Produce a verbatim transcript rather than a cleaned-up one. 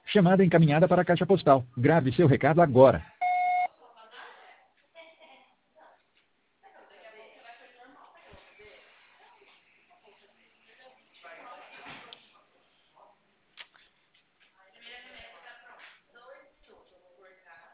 Chamada encaminhada para a caixa postal. Grave seu recado agora.